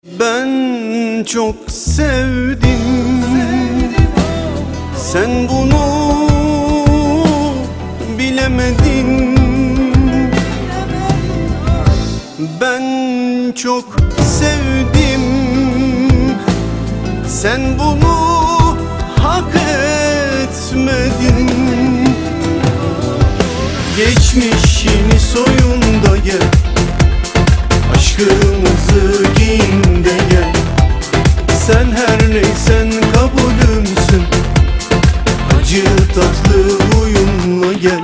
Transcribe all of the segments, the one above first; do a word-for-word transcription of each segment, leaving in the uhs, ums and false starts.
Ben çok sevdim, sen bunu bilemedin. Ben çok sevdim, sen bunu hak etmedin. Geçmişini soyun da gel, aşkımızı giyin de gel. Sen her neysen kabulümsün, acı tatlı uyumla gel.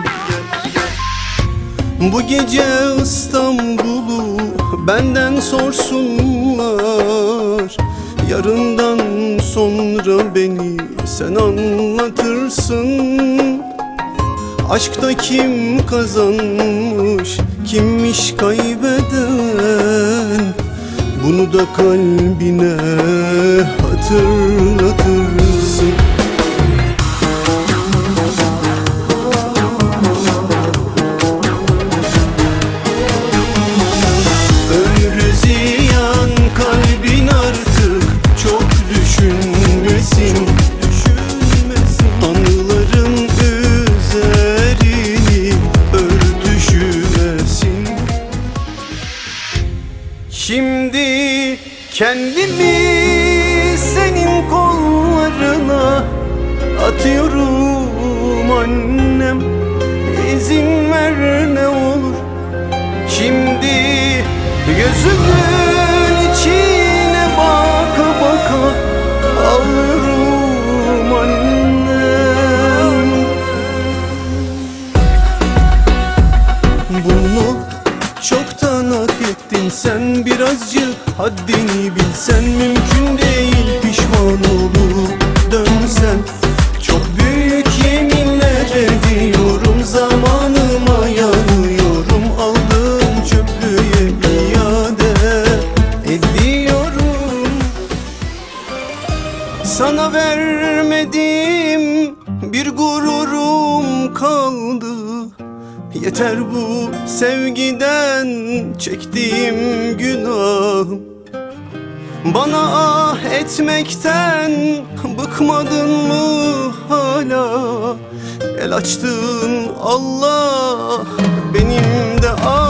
Bu gece İstanbul'u benden sorsunlar, yarından sonra beni sen anlatırsın. Aşkta kim kazanmış, kimmiş kaybeden, bunu da kalbine hatırlatırsın. Ömrü ziyan kalbin artık çok düşünmesin. Anıların üzerini örtüşmesin. Şimdi kendimi senin kollarına atıyorum annem. İzin ver ne olur, şimdi gözümün içine baka baka ağlıyorum annem. Bunu çoktan hak ettin sen, birazcık haddini bilsen. Mümkün değil pişman olup dönsen. Çok büyük yeminler ediyorum, zamanıma yanıyorum. Aldığım çöplüğe iade ediyorum. Sana vermediğim bir gururum kaldı. Yeter bu sevgiden çektiğim günahım. Bana ah etmekten bıkmadın mı hala? El açtın Allah, benim de ah.